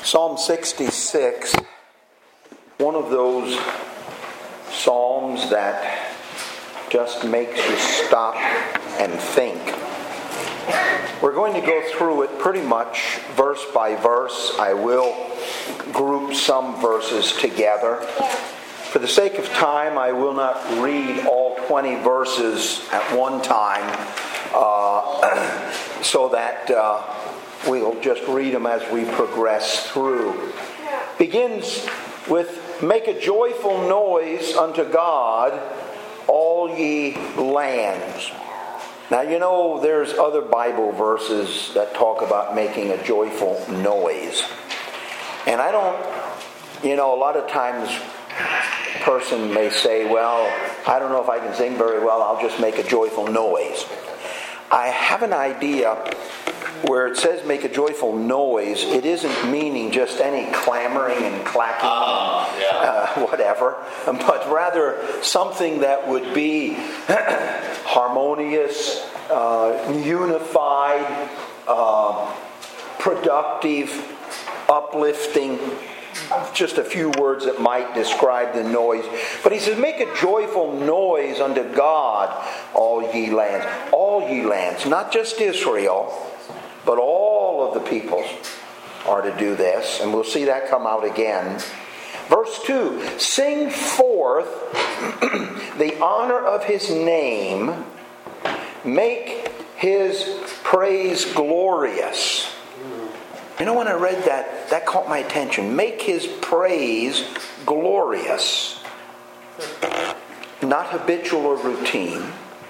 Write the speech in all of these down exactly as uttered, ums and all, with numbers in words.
Psalm sixty-six, one of those psalms that just makes you stop and think. We're going to go through it pretty much verse by verse. I will group some verses together. For the sake of time, I will not read all twenty verses at one time, uh, so that uh, we'll just read them as we progress through. Begins with, "Make a joyful noise unto God, all ye lands." Now, you know, there's other Bible verses that talk about making a joyful noise. And I don't, you know, a lot of times a person may say, well, I don't know if I can sing very well, I'll just make a joyful noise. I have an idea where it says make a joyful noise, it isn't meaning just any clamoring and clacking, uh, yeah. uh, whatever, but rather something that would be harmonious, uh, unified, uh, productive, uplifting. Just a few words that might describe the noise. But he says, make a joyful noise unto God, all ye lands. All ye lands, not just Israel, but all of the peoples are to do this. And we'll see that come out again. Verse two, sing forth the honor of his name, make his praise glorious. You know, when I read that, that caught my attention. Make his praise glorious. Not habitual or routine.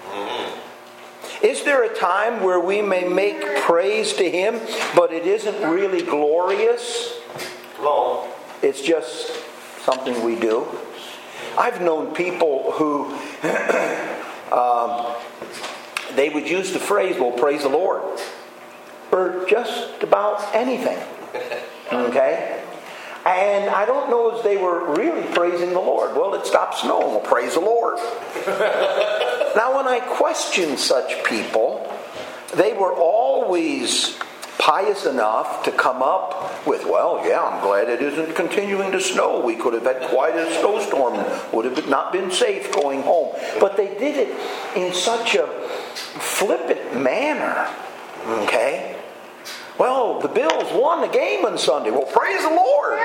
Is there a time where we may make praise to him, but it isn't really glorious? No. It's just something we do. I've known people who um, they would use the phrase, well, praise the Lord, for just about anything. Okay? And I don't know if they were really praising the Lord. Well, it stopped snowing. Well, praise the Lord. Now, when I question such people, they were always pious enough to come up with, well, yeah, I'm glad it isn't continuing to snow. We could have had quite a snowstorm and would have not been safe going home. But they did it in such a flippant manner. Okay? Well, the Bills won the game on Sunday. Well, praise the Lord.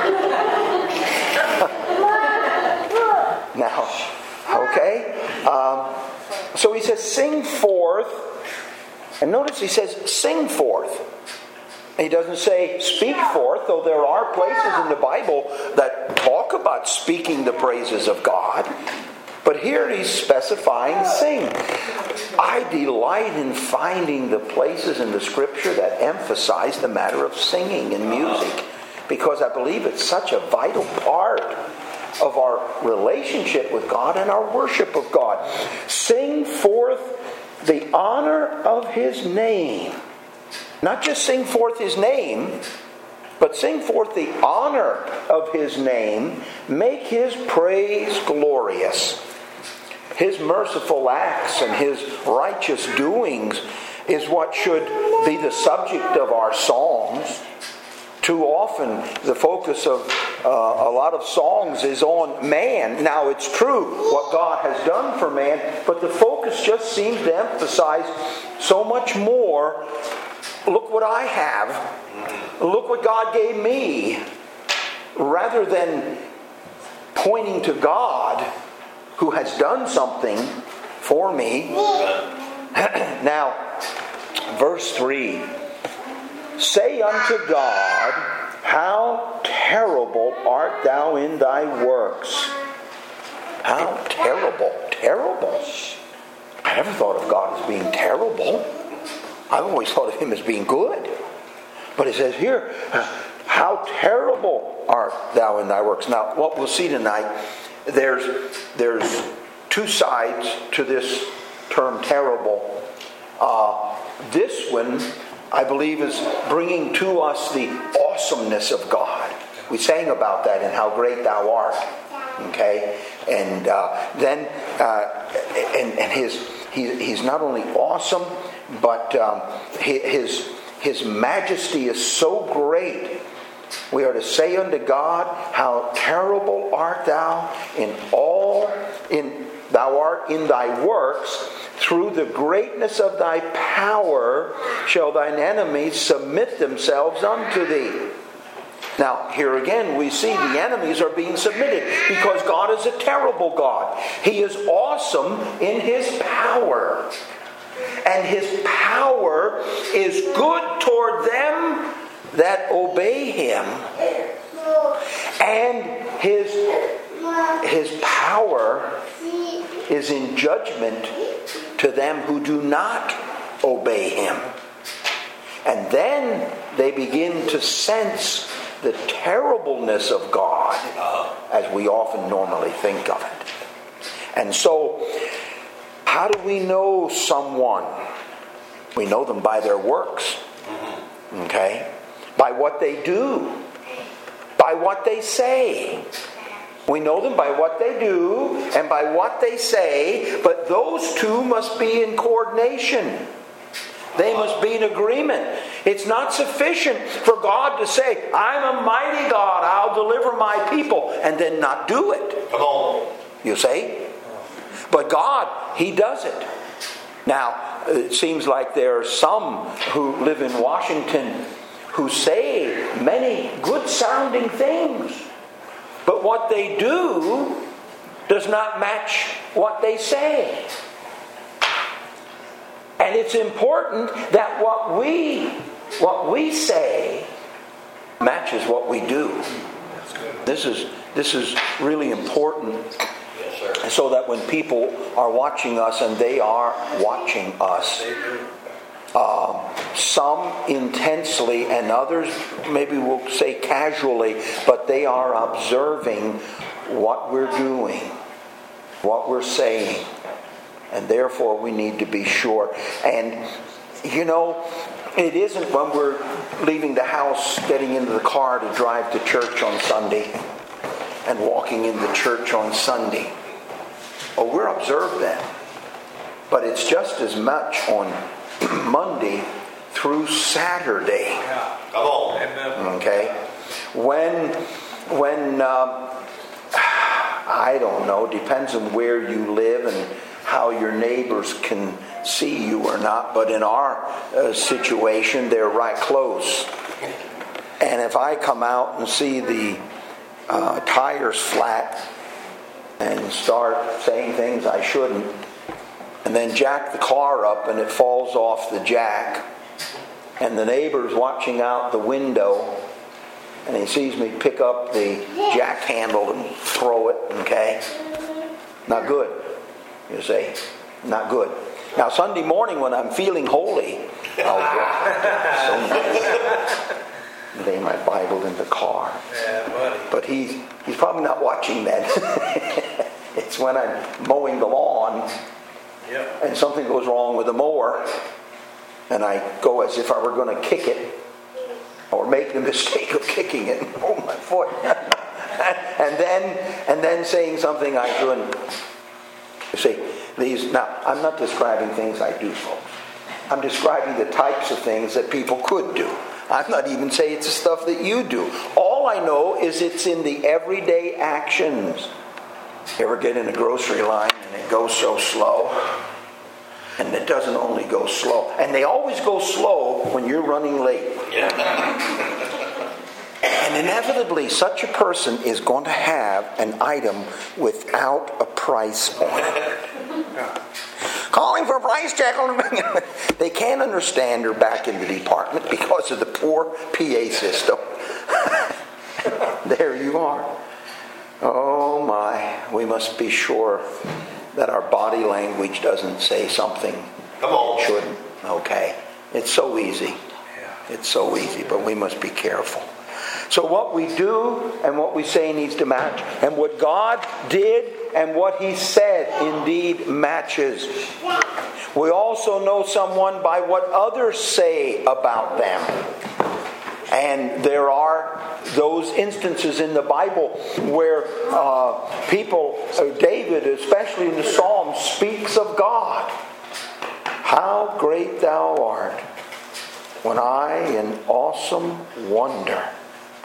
Now, okay? Um, so he says, sing forth. And notice he says, sing forth. He doesn't say speak forth, though there are places in the Bible that talk about speaking the praises of God. But here he's specifying sing. I delight in finding the places in the Scripture that emphasize the matter of singing and music, because I believe it's such a vital part of our relationship with God and our worship of God. Sing forth the honor of his name. Not just sing forth his name, but sing forth the honor of his name. Make his praise glorious. His merciful acts and his righteous doings is what should be the subject of our songs. Too often the focus of uh, a lot of songs is on man. Now, it's true what God has done for man, but the focus just seems to emphasize so much more. Look what I have. Look what God gave me. Rather than pointing to God, who has done something for me. Now, verse three. Say unto God, how terrible art thou in thy works. How terrible. Terrible. I never thought of God as being terrible. I always thought of him as being good. But it says here, how terrible art thou in thy works. Now, what we'll see tonight, There's there's two sides to this term terrible. Uh, this one, I believe, is bringing to us the awesomeness of God. We sang about that in How Great Thou Art. Okay? And uh, then, uh, and, and his he, he's not only awesome, but um, his, his majesty is so great We are to say unto God, how terrible art thou in all, in thou art in thy works. Through the greatness of thy power shall thine enemies submit themselves unto thee. Now, here again, we see the enemies are being submitted because God is a terrible God. He is awesome in His power. And His power is good toward them that obey Him. And His, His power is in judgment to them who do not obey Him. And then they begin to sense the terribleness of God as we often normally think of it. And so, how do we know someone? We know them by their works. Okay? By what they do. By what they say. We know them by what they do and by what they say, but those two must be in coordination. They must be in agreement. It's not sufficient for God to say, I'm a mighty God, I'll deliver my people, and then not do it. Come on. You see? But God, He does it. Now, it seems like there are some who live in Washington who say many good-sounding things, but what they do does not match what they say. And it's important that what we what we say matches what we do. This is this is really important. Yes, sir. So that when people are watching us, and they are watching us, uh, some intensely and others maybe we'll say casually, but they are observing what we're doing, what we're saying. And therefore we need to be sure. And, you know, it isn't when we're leaving the house, getting into the car to drive to church on Sunday and walking into church on Sunday. Oh, we're observed then. But it's just as much on Monday through Saturday. Yeah. Come on. Okay? When, when uh, I don't know, depends on where you live and how your neighbors can see you or not, but in our uh, situation, they're right close. And if I come out and see the uh, tires flat and start saying things I shouldn't, and then jack the car up and it falls off the jack, and the neighbor's watching out the window, and he sees me pick up the jack handle and throw it, okay? Not good. You see, not good. Now Sunday morning when I'm feeling holy, I'll so lay my Bible in the car. Yeah, buddy. But he's he's probably not watching that. It's when I'm mowing the lawn, yep. and something goes wrong with the mower, and I go as if I were going to kick it, or make the mistake of kicking it and hold my foot, and then and then saying something I shouldn't. You see, these, now, I'm not describing things I do, folks. I'm describing the types of things that people could do. I'm not even saying it's the stuff that you do. All I know is it's in the everyday actions. You ever get in a grocery line and it goes so slow? And it doesn't only go slow. And they always go slow when you're running late. Yeah. And inevitably, such a person is going to have an item without a price on it. Calling for a price check on the They can't understand her back in the department because of the poor P A system. There you are. Oh my, we must be sure that our body language doesn't say something Come on. it shouldn't. Okay. It's so easy. It's so easy, but we must be careful. So what we do and what we say needs to match. And what God did and what He said indeed matches. We also know someone by what others say about them. And there are those instances in the Bible where uh, people, uh, David especially in the Psalms, speaks of God. How great thou art, when I in awesome wonder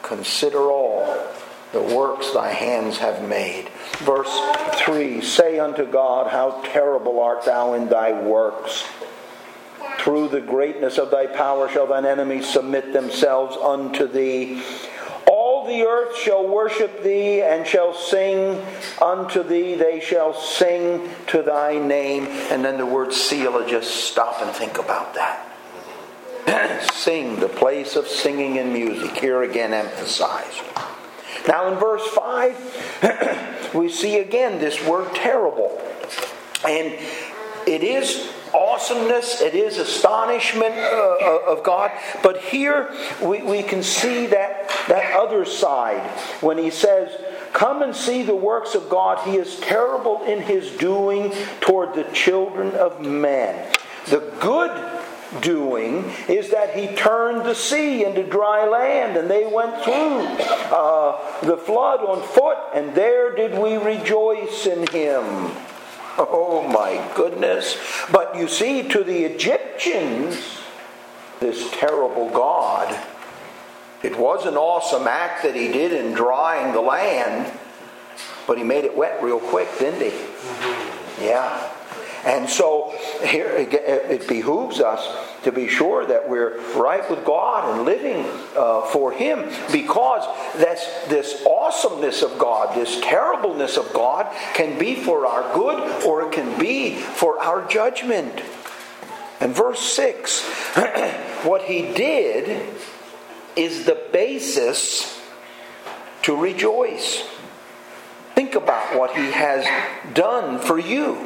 consider all the works thy hands have made. Verse three, say unto God, how terrible art thou in thy works. Through the greatness of thy power shall thine enemies submit themselves unto thee. All the earth shall worship thee and shall sing unto thee. They shall sing to thy name. And then the word seal, just stop and think about that. Sing, the place of singing and music. Here again emphasized. Now in verse five, we see again this word terrible. And it is awesomeness, it is astonishment uh, of God. But here we, we can see that, that other side. When he says, come and see the works of God, he is terrible in his doing toward the children of men. The good doing is that he turned the sea into dry land, and they went through uh, the flood on foot, and there did we rejoice in him. Oh my goodness. But you see, to the Egyptians, this terrible God, it was an awesome act that he did in drying the land, but he made it wet real quick, didn't he? Yeah. And so here it behooves us to be sure that we're right with God and living uh, for him, because that's, this awesomeness of God, this terribleness of God can be for our good or it can be for our judgment. And verse six, what he did is the basis to rejoice. Think about what he has done for you.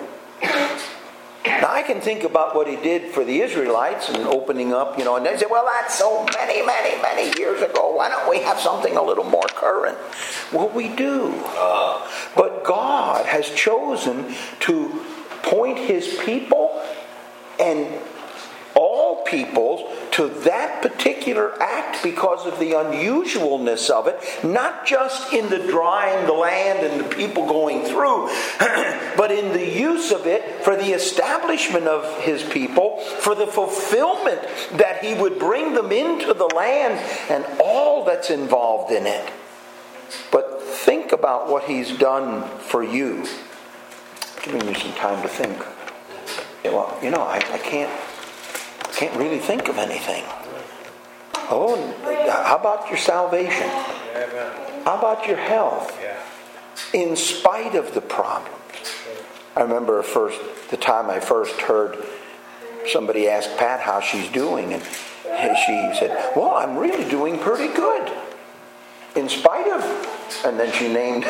Now I can think about what he did for the Israelites and opening up, you know, and they say, well, that's so many, many, many years ago. Why don't we have something a little more current? Well, we do. Uh, but God has chosen to point his people and all peoples to that particular act because of the unusualness of it, not just in the drying the land and the people going through, but in the use of it for the establishment of his people, for the fulfillment that he would bring them into the land and all that's involved in it. But think about what he's done for you. Giving you some time to think. Well, you know, I, I can't Can't really think of anything. Oh, how about your salvation? How about your health? In spite of the problems. I remember first the time I first heard somebody ask Pat how she's doing, and she said, well, I'm really doing pretty good. In spite of, and then she named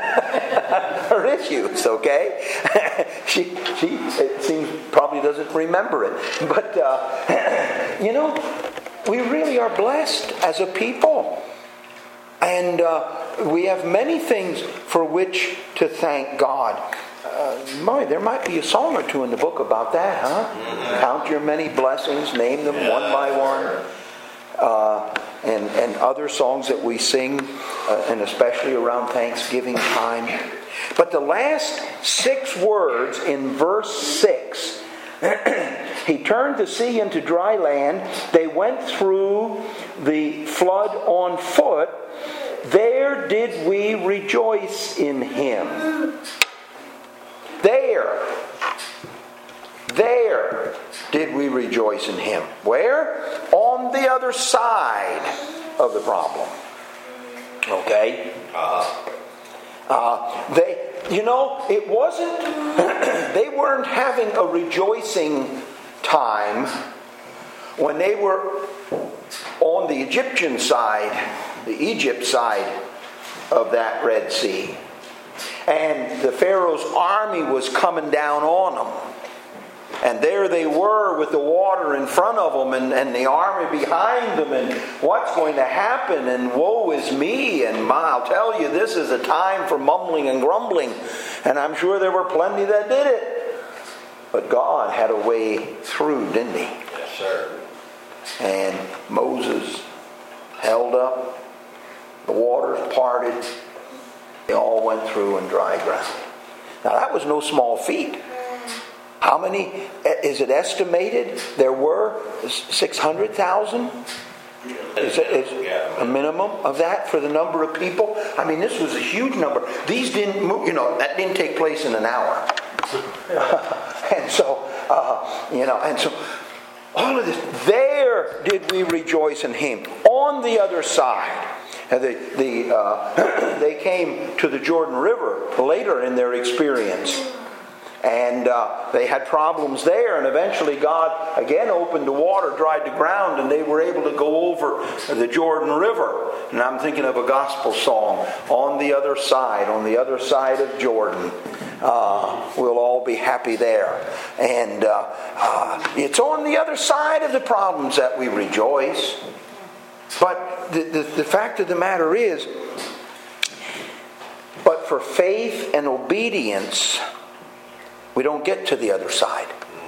her issues, okay? she, she, it seems, probably doesn't remember it. But, uh, you know, we really are blessed as a people. And uh, we have many things for which to thank God. Uh, my, there might be a song or two in the book about that, huh? Mm-hmm. Count your many blessings, name them yeah. one by one. Uh, and, and other songs that we sing, uh, and especially around Thanksgiving time. But the last six words in verse six, he turned the sea into dry land. They went through the flood on foot. There did we rejoice in him. There. There did we rejoice in him. Where? On the other side of the problem. Okay? Uh, uh, they, you know, it wasn't, they weren't having a rejoicing time when they were on the Egyptian side, the Egypt side of that Red Sea. And the Pharaoh's army was coming down on them. And there they were with the water in front of them and, and the army behind them, and what's going to happen, and woe is me, and my, I'll tell you, this is a time for mumbling and grumbling. And I'm sure there were plenty that did it. But God had a way through, didn't he? Yes, sir. And Moses held up, the waters parted, they all went through in dry ground. Now that was no small feat. How many, is it estimated there were? six hundred thousand Is it is a minimum of that for the number of people? I mean, this was a huge number. These didn't move, you know, that didn't take place in an hour. and so, uh, you know, and so all of this, there did we rejoice in him. On the other side, the, the, uh, they came to the Jordan River later in their experience. And uh, they had problems there, and eventually God again opened the water, dried the ground, and they were able to go over the Jordan River. And I'm thinking of a gospel song, on the other side, on the other side of Jordan. Uh, we'll all be happy there. And uh, uh, it's on the other side of the problems that we rejoice. But the, the, the fact of the matter is, but for faith and obedience, we don't get to the other side.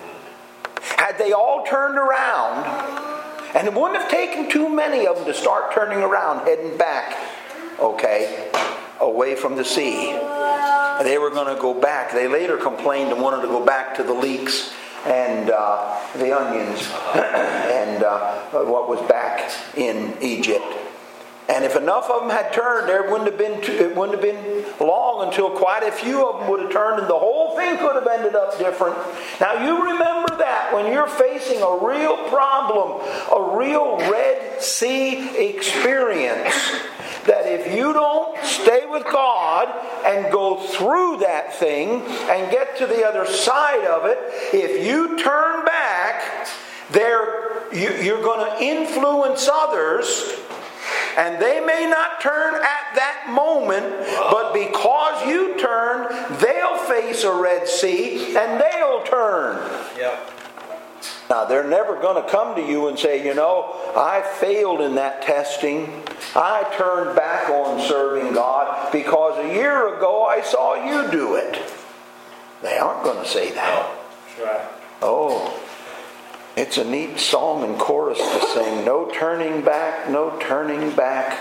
Had they all turned around, and it wouldn't have taken too many of them to start turning around, heading back, okay, away from the sea. They were going to go back. They later complained and wanted to go back to the leeks and uh, the onions and uh, what was back in Egypt. And if enough of them had turned, there wouldn't have been too, it wouldn't have been long until quite a few of them would have turned, and the whole thing could have ended up different. Now you remember that when you're facing a real problem, a real Red Sea experience, that if you don't stay with God and go through that thing and get to the other side of it, if you turn back, there you, you're going to influence others. And they may not turn at that moment, but because you turn, they'll face a Red Sea and they'll turn. Yep. Now, they're never going to come to you and say, you know, I failed in that testing. I turned back on serving God because a year ago I saw you do it. They aren't going to say that. That's right. Oh. It's a neat song and chorus to sing. No turning back, no turning back.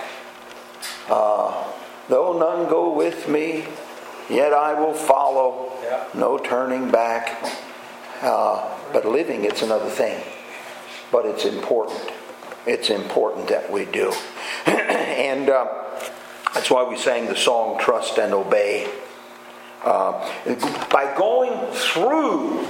Uh, though none go with me, yet I will follow. Yeah. No turning back. Uh, but living, it's another thing. But it's important. It's important that we do. and uh, that's why we sang the song, Trust and Obey. Uh, by going through,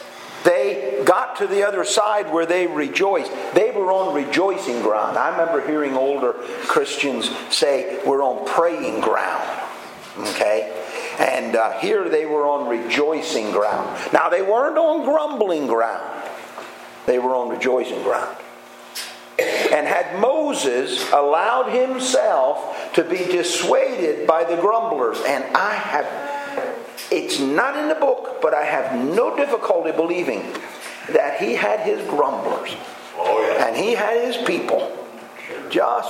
they got to the other side where they rejoiced. They were on rejoicing ground. I remember hearing older Christians say, we're on praying ground. Okay? And uh, here they were on rejoicing ground. Now they weren't on grumbling ground. They were on rejoicing ground. And had Moses allowed himself to be dissuaded by the grumblers, and I have... It's not in the book, but I have no difficulty believing that he had his grumblers. Oh, yeah. And he had his people just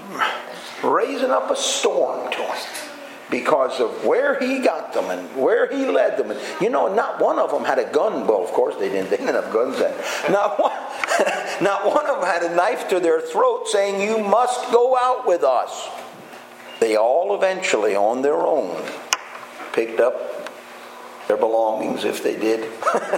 raising up a storm to him because of where he got them and where he led them. And, you know, not one of them had a gun. Well, of course they didn't. They didn't have guns then. Not one, not one of them had a knife to their throat saying, you must go out with us. They all eventually, on their own, picked up their belongings, if they did.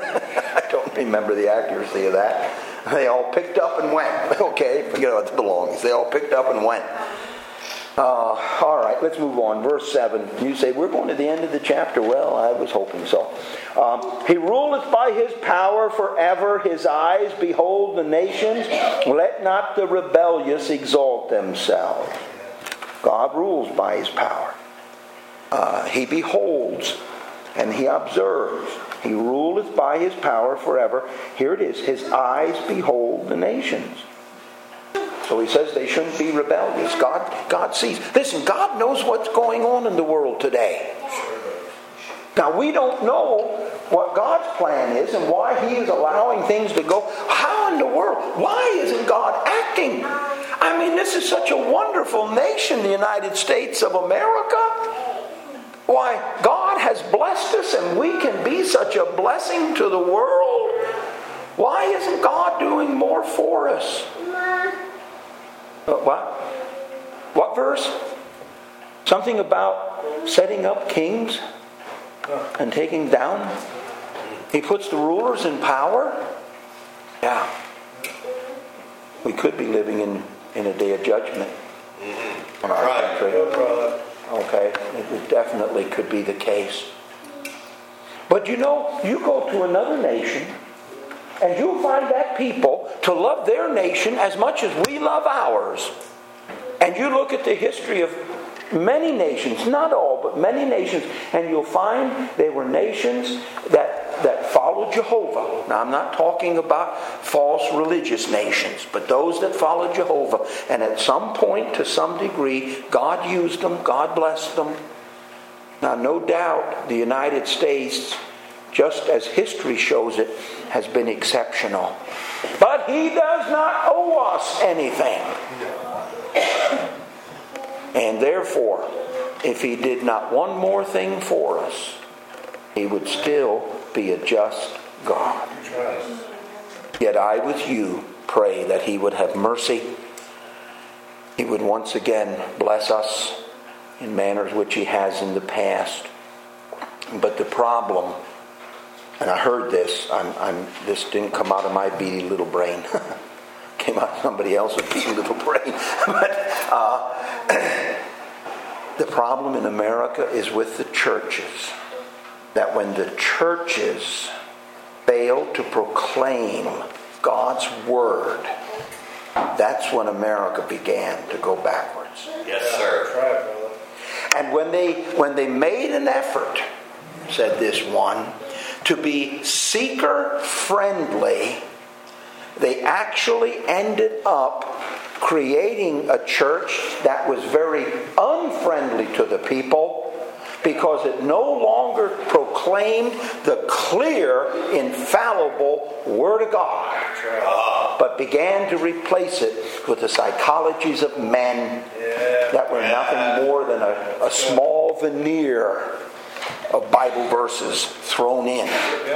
I don't remember the accuracy of that. They all picked up and went. Okay, forget about the belongings. They all picked up and went. Uh, all right, let's move on. Verse seven. You say, we're going to the end of the chapter. Well, I was hoping so. Um, he ruleth by his power forever. His eyes behold the nations. Let not the rebellious exalt themselves. God rules by his power. Uh, he beholds and he observes. He ruleth by his power forever. Here it is. His eyes behold the nations. So he says they shouldn't be rebellious. God, God sees. Listen, God knows what's going on in the world today. Now, we don't know what God's plan is and why he is allowing things to go. How in the world? Why isn't God acting? I mean, this is such a wonderful nation, the United States of America. Why, God has blessed us and we can be such a blessing to the world. Why isn't God doing more for us? Uh, what? What verse? Something about setting up kings and taking down? He puts the rulers in power? Yeah. We could be living in in a day of judgment on our Right. country. Good, brother. Okay, it definitely could be the case. But you know, you go to another nation and you'll find that people to love their nation as much as we love ours. And you look at the history of many nations, not all, but many nations, and you'll find they were nations that, that followed Jehovah. Now, I'm not talking about false religious nations, but those that followed Jehovah. And at some point, to some degree, God used them, God blessed them. Now, no doubt, the United States, just as history shows it, has been exceptional. But He does not owe us anything. And therefore, if He did not one more thing for us, He would still be a just God. Yet I with you pray that He would have mercy. He would once again bless us in manners which He has in the past. But the problem, and I heard this, I'm, I'm, this didn't come out of my beady little brain. Came out of somebody else's beady little brain. But uh, the problem in America is with the churches. That when the churches fail to proclaim God's Word, that's when America began to go backwards. Yes, sir. That's right, brother. And when they when they made an effort, said this one, to be seeker friendly, they actually ended up creating a church that was very unfriendly to the people, because it no longer proclaimed the clear, infallible Word of God, but began to replace it with the psychologies of men that were nothing more than a, a small veneer of Bible verses thrown in.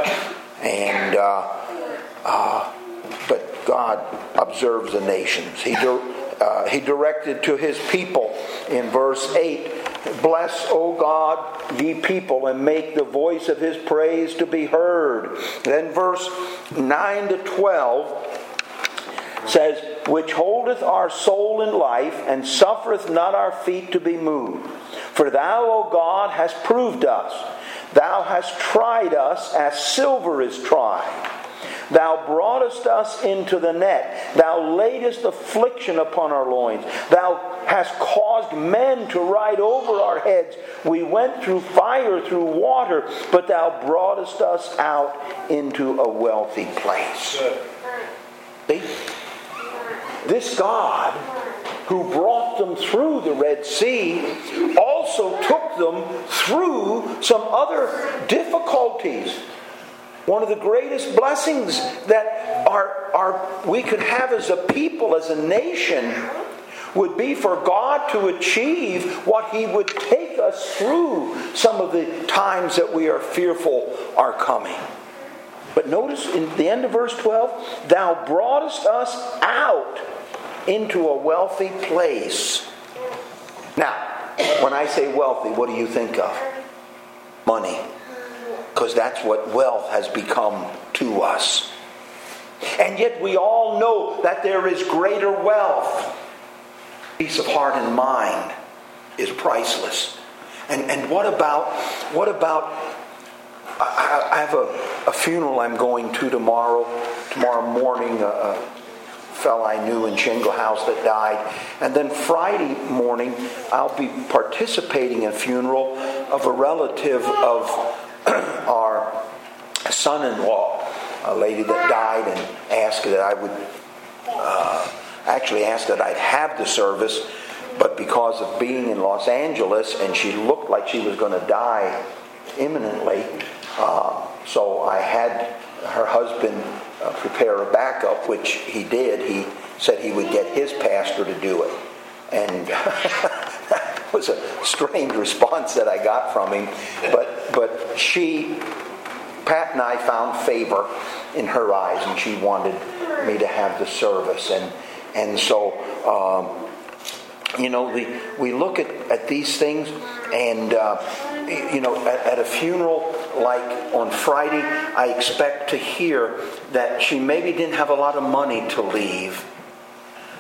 And uh, uh, but God observes the nations. He uh, he directed to His people in verse eight, "Bless, O God, ye people, and make the voice of His praise to be heard." Then verse nine to twelve says, "Which holdeth our soul in life, and suffereth not our feet to be moved. For Thou, O God, hast proved us. Thou hast tried us as silver is tried. Thou broughtest us into the net. Thou laidest affliction upon our loins. Thou hast caused men to ride over our heads. We went through fire, through water, but Thou broughtest us out into a wealthy place." See? This God who brought them through the Red Sea also took them through some other difficulties. One of the greatest blessings that our, our, we could have as a people, as a nation, would be for God to achieve what He would take us through some of the times that we are fearful are coming. But notice in the end of verse twelve, "Thou broughtest us out into a wealthy place." Now, when I say wealthy, what do you think of? Money. Because that's what wealth has become to us. And yet we all know that there is greater wealth. Peace of heart and mind is priceless. And and what about what about I, I have a, a funeral I'm going to tomorrow tomorrow morning, a, a fellow I knew in Shingle House that died. And then Friday morning I'll be participating in a funeral of a relative of our son-in-law, a lady that died, and asked that I would uh, actually asked that I'd have the service, but because of being in Los Angeles and she looked like she was going to die imminently, uh, so I had her husband uh, prepare a backup, which he did. He said he would get his pastor to do it, and that was a strange response that I got from him. But but she, Pat and I found favor in her eyes, and she wanted me to have the service, and and so um, you know the, we look at, at these things, and uh, you know at, at a funeral like on Friday, I expect to hear that she maybe didn't have a lot of money to leave,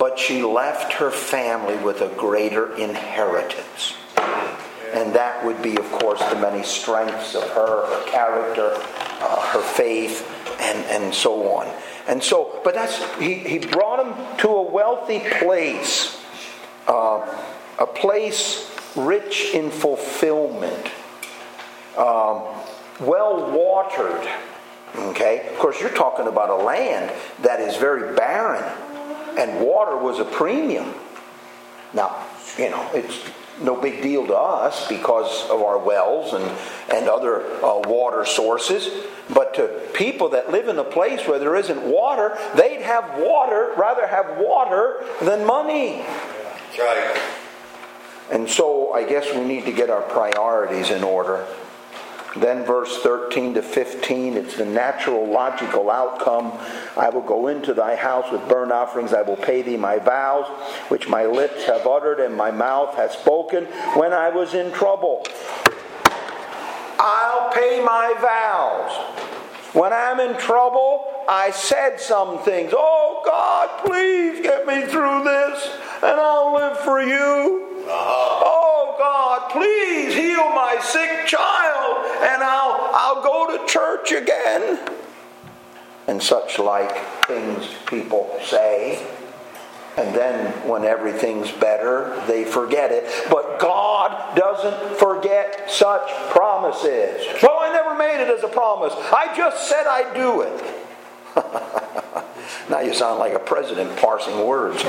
but she left her family with a greater inheritance. And that would be, of course, the many strengths of her, her character, uh, her faith, and, and so on. And so, but that's, he, he brought him to a wealthy place, uh, a place rich in fulfillment, um, well watered. Okay? Of course, you're talking about a land that is very barren, and water was a premium. Now, you know, it's no big deal to us because of our wells and, and other uh, water sources. But to people that live in a place where there isn't water, they'd have water, rather have water than money. That's right. And so I guess we need to get our priorities in order. Then verse thirteen to fifteen, it's the natural, logical outcome. I will go into thy house with burnt offerings. I will pay thee my vows, which my lips have uttered and my mouth has spoken when I was in trouble. I'll pay my vows. When I'm in trouble, I said some things. Oh God, please get me through this and I'll live for you. Uh-huh. Oh God, please heal my sick child and I'll I'll go to church again. And such like things people say. And then when everything's better, they forget it. But God doesn't forget such promises. Well, I never made it as a promise. I just said I'd do it. Now you sound like a president parsing words.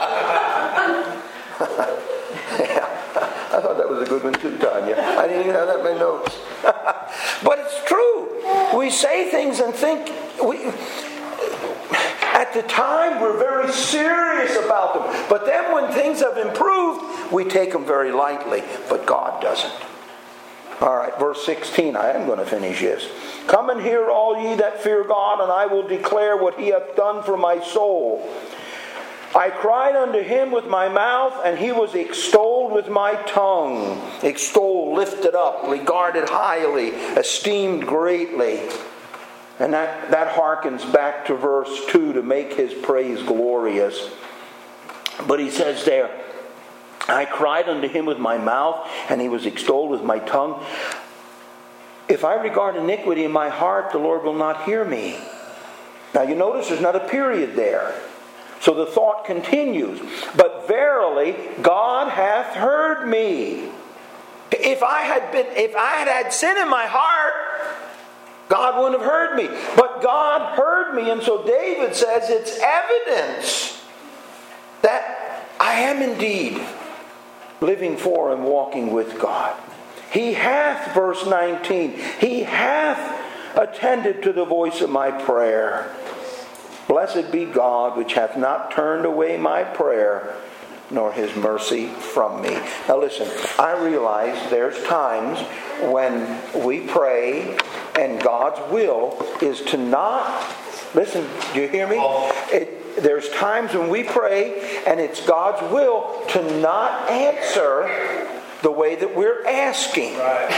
Yeah, I thought that was a good one too, Tanya. I didn't even have that in my notes. But it's true. We say things and think... we. At the time, we're very serious about them. But then when things have improved, we take them very lightly. But God doesn't. All right, verse sixteen. I am going to finish this. Come and hear, all ye that fear God, and I will declare what he hath done for my soul. I cried unto him with my mouth, and he was extolled with my tongue. Extolled, lifted up, regarded highly, esteemed greatly. And that, that harkens back to verse two to make his praise glorious. But he says there, I cried unto him with my mouth, and he was extolled with my tongue. If I regard iniquity in my heart, the Lord will not hear me. Now you notice there's not a period there. So the thought continues. But verily, God hath heard me. If I had been, if I had had sin in my heart, God wouldn't have heard me. But God heard me. And so David says it's evidence that I am indeed living for and walking with God. He hath, verse nineteen, he hath attended to the voice of my prayer. Blessed be God, which hath not turned away my prayer, nor his mercy from me. Now listen, I realize there's times when we pray and God's will is to not... Listen, do you hear me? It, there's times when we pray and it's God's will to not answer the way that we're asking.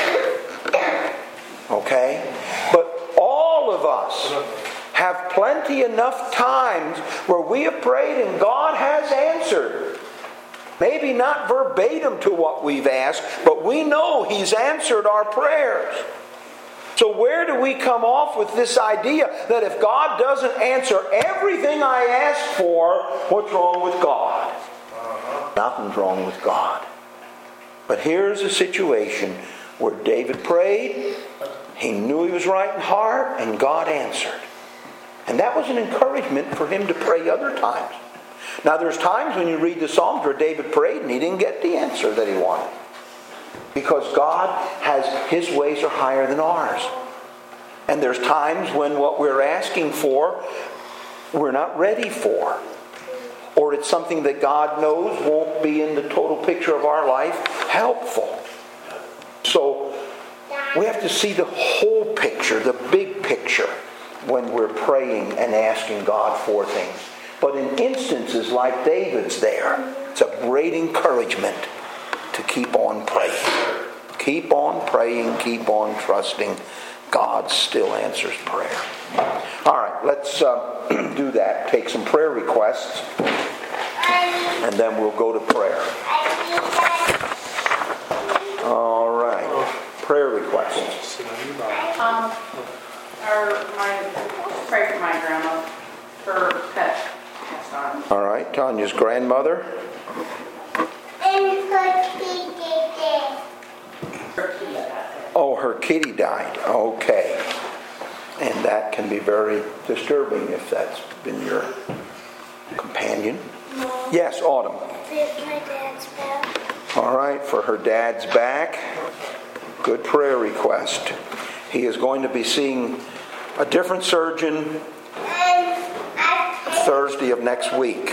Okay? But all of us have plenty enough times where we have prayed and God has answered. Maybe not verbatim to what we've asked, but we know he's answered our prayers. So where do we come off with this idea that if God doesn't answer everything I ask for, what's wrong with God? Uh-huh. Nothing's wrong with God. But here's a situation where David prayed, he knew he was right in heart, and God answered. And that was an encouragement for him to pray other times. Now there's times when you read the Psalms where David prayed and he didn't get the answer that he wanted. Because God has, his ways are higher than ours. And there's times when what we're asking for, we're not ready for. Or it's something that God knows won't be in the total picture of our life helpful. So we have to see the whole picture, the big picture, when we're praying and asking God for things. But in instances like David's there, it's a great encouragement to keep on praying. Keep on praying, keep on trusting. God still answers prayer. All right, let's uh, do that. Take some prayer requests. and then we'll go to prayer. All right. Prayer requests. Um, or my, pray for my grandma, her pet passed on. All right. Tanya's grandmother. Oh, her kitty died. Okay. And that can be very disturbing if that's been your companion. Mom, Yes, Autumn. if my dad's back. All right, for her dad's back. Good prayer request. He is going to be seeing a different surgeon Thursday of next week.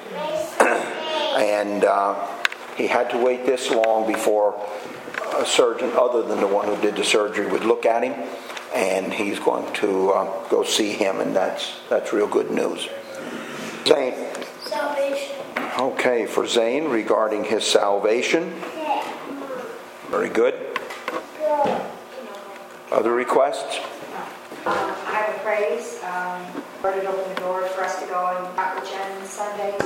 And uh, he had to wait this long before a surgeon other than the one who did the surgery would look at him. And he's going to uh, go see him, and that's that's real good news. Zane. Salvation. Okay, for Zane regarding his salvation. Very good. Other requests? Um, I have a praise. Um, Lord had opened the door for us to go on Papa Jen Sunday.